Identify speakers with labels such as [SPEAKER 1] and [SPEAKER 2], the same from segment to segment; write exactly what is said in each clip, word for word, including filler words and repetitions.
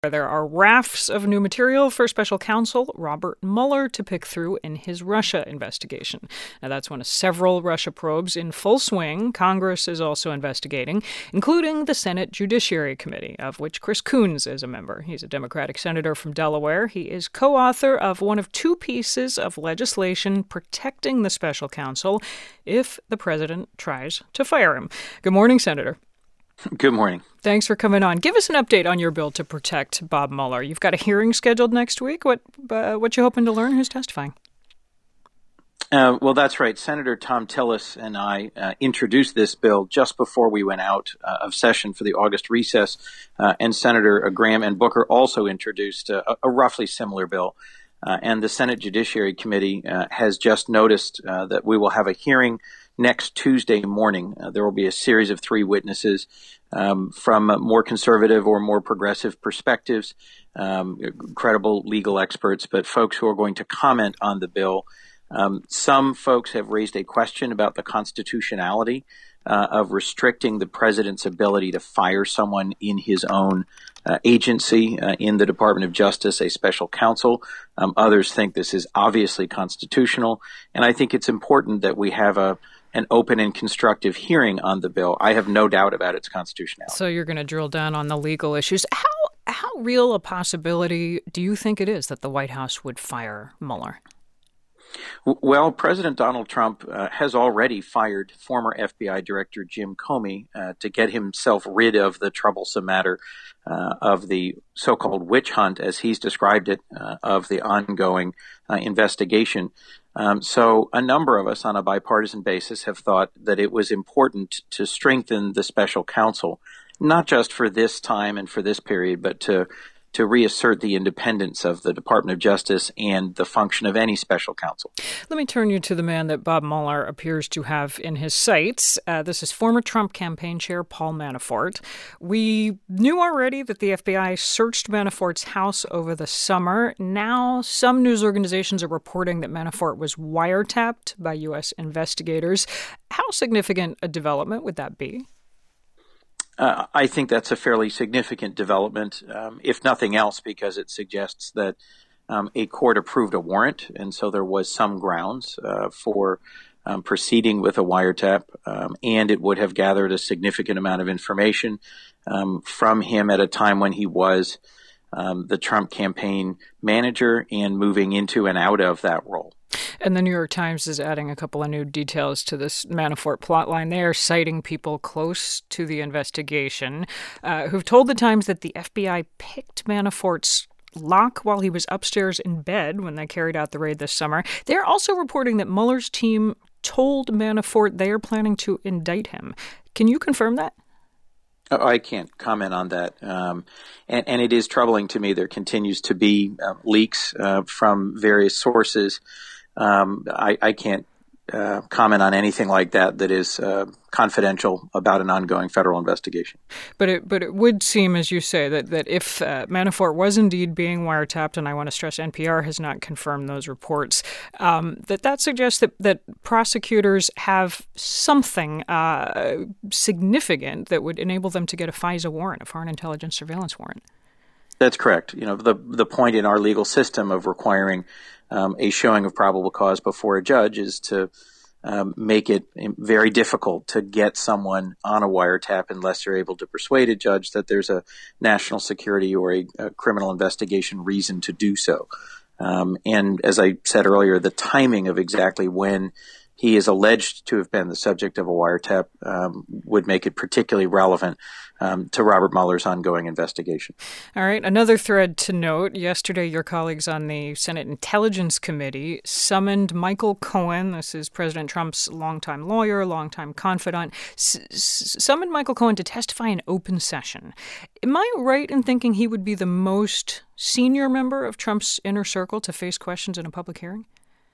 [SPEAKER 1] There are rafts of new material for special counsel Robert Mueller to pick through in his Russia investigation. Now, that's one of several Russia probes in full swing. Congress is also investigating, including the Senate Judiciary Committee, of which Chris Coons is a member. He's a Democratic senator from Delaware. He is co-author of one of two pieces of legislation protecting the special counsel if the president tries to fire him. Good morning, Senator.
[SPEAKER 2] Good morning.
[SPEAKER 1] Thanks for coming on. Give us an update on your bill to protect Bob Mueller. You've got a hearing scheduled next week. What uh, what you hoping to learn? Who's testifying?
[SPEAKER 2] Uh, well, that's right. Senator Thom Tillis and I uh, introduced this bill just before we went out uh, of session for the August recess, uh, and Senator Graham and Booker also introduced uh, a roughly similar bill. Uh, and the Senate Judiciary Committee uh, has just noticed uh, that we will have a hearing next Tuesday morning. Uh, there will be a series of three witnesses um, from more conservative or more progressive perspectives, um, credible legal experts, but folks who are going to comment on the bill. Um, some folks have raised a question about the constitutionality uh, of restricting the president's ability to fire someone in his own uh, agency uh, in the Department of Justice, a special counsel. Um, others think this is obviously constitutional, and I think it's important that we have a an open and constructive hearing on the bill. I have no doubt about its constitutionality.
[SPEAKER 1] So you're going to drill down on the legal issues. How how real a possibility do you think it is that the White House would fire Mueller?
[SPEAKER 2] Well, President Donald Trump uh, has already fired former F B I Director Jim Comey uh, to get himself rid of the troublesome matter uh, of the so-called witch hunt, as he's described it, uh, of the ongoing uh, investigation. Um, so a number of us on a bipartisan basis have thought that it was important to strengthen the special counsel, not just for this time and for this period, but to to reassert the independence of the Department of Justice and the function of any special counsel.
[SPEAKER 1] Let me turn you to the man that Bob Mueller appears to have in his sights. Uh, this is former Trump campaign chair Paul Manafort. We knew already that the F B I searched Manafort's house over the summer. Now, some news organizations are reporting that Manafort was wiretapped by U S investigators. How significant a development would that be?
[SPEAKER 2] Uh, I think that's a fairly significant development, um, if nothing else, because it suggests that um, a court approved a warrant, and so there was some grounds uh, for um, proceeding with a wiretap, um, and it would have gathered a significant amount of information um, from him at a time when he was um, the Trump campaign manager and moving into and out of that role.
[SPEAKER 1] And the New York Times is adding a couple of new details to this Manafort plotline. They are citing people close to the investigation uh, who've told the Times that the F B I picked Manafort's lock while he was upstairs in bed when they carried out the raid this summer. They're also reporting that Mueller's team told Manafort they are planning to indict him. Can you confirm that?
[SPEAKER 2] Oh, I can't comment on that. Um, and, and it is troubling to me. There continues to be uh, leaks uh, from various sources. Um, I, I can't uh, comment on anything like that that is uh, confidential about an ongoing federal investigation.
[SPEAKER 1] But it but it would seem, as you say, that, that if uh, Manafort was indeed being wiretapped, and I want to stress N P R has not confirmed those reports, um, that that suggests that, that prosecutors have something uh, significant that would enable them to get a FISA warrant, a Foreign Intelligence Surveillance warrant.
[SPEAKER 2] That's correct. You know, the the point in our legal system of requiring um, a showing of probable cause before a judge is to um, make it very difficult to get someone on a wiretap unless they're able to persuade a judge that there's a national security or a, a criminal investigation reason to do so. Um, and as I said earlier, the timing of exactly when he is alleged to have been the subject of a wiretap um, would make it particularly relevant um, to Robert Mueller's ongoing investigation.
[SPEAKER 1] All right. Another thread to note. Yesterday, your colleagues on the Senate Intelligence Committee summoned Michael Cohen. This is President Trump's longtime lawyer, longtime confidant. S- s- summoned Michael Cohen to testify in open session. Am I right in thinking he would be the most senior member of Trump's inner circle to face questions in a public hearing?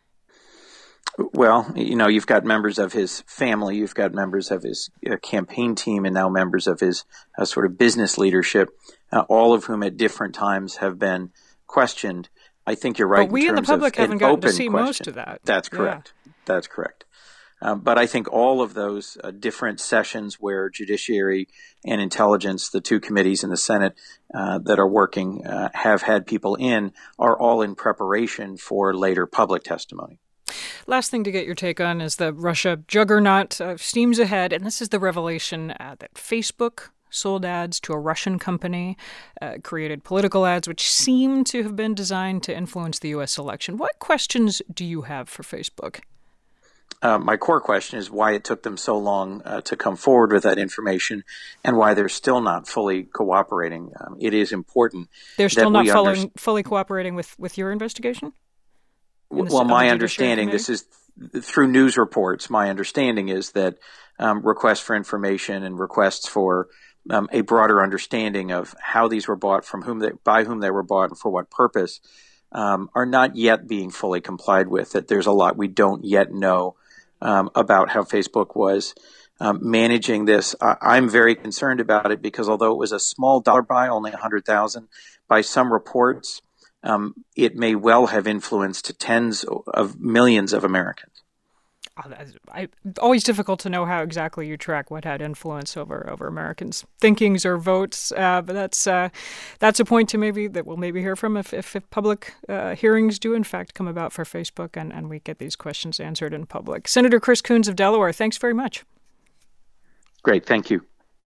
[SPEAKER 2] Well, you know, you've got members of his family, you've got members of his uh, campaign team, and now members of his uh, sort of business leadership, uh, all of whom at different times have been questioned. I think you're right.
[SPEAKER 1] But we in,
[SPEAKER 2] in
[SPEAKER 1] the public haven't gotten to see
[SPEAKER 2] question.
[SPEAKER 1] most of that.
[SPEAKER 2] That's correct. Yeah. That's correct. Um, but I think all of those uh, different sessions where Judiciary and Intelligence, the two committees in the Senate uh, that are working, uh, have had people in, are all in preparation for later public testimony.
[SPEAKER 1] Last thing to get your take on is the Russia juggernaut uh, steams ahead, and this is the revelation uh, that Facebook sold ads to a Russian company, uh, created political ads which seem to have been designed to influence the U S election. What questions do you have for Facebook?
[SPEAKER 2] Uh, my core question is why it took them so long uh, to come forward with that information and why they're still not fully cooperating. Um, it is important.
[SPEAKER 1] They're still
[SPEAKER 2] that
[SPEAKER 1] not fully,
[SPEAKER 2] under-
[SPEAKER 1] fully cooperating with, with your investigation?
[SPEAKER 2] Well, my understanding, this is through news reports, my understanding is that um, requests for information and requests for um, a broader understanding of how these were bought, from whom they, by whom they were bought, and for what purpose, um, are not yet being fully complied with. That there's a lot we don't yet know um, about how Facebook was um, managing this. I, I'm very concerned about it because although it was a small dollar buy, only one hundred thousand, by some reports, um, it may well have influenced tens of millions of Americans.
[SPEAKER 1] I, always difficult to know how exactly you track what had influence over, over Americans' thinkings or votes, uh, but that's uh, that's a point to maybe that we'll maybe hear from if, if, if public uh, hearings do in fact come about for Facebook and, and we get these questions answered in public. Senator Chris Coons of Delaware, thanks very much.
[SPEAKER 2] Great, thank you.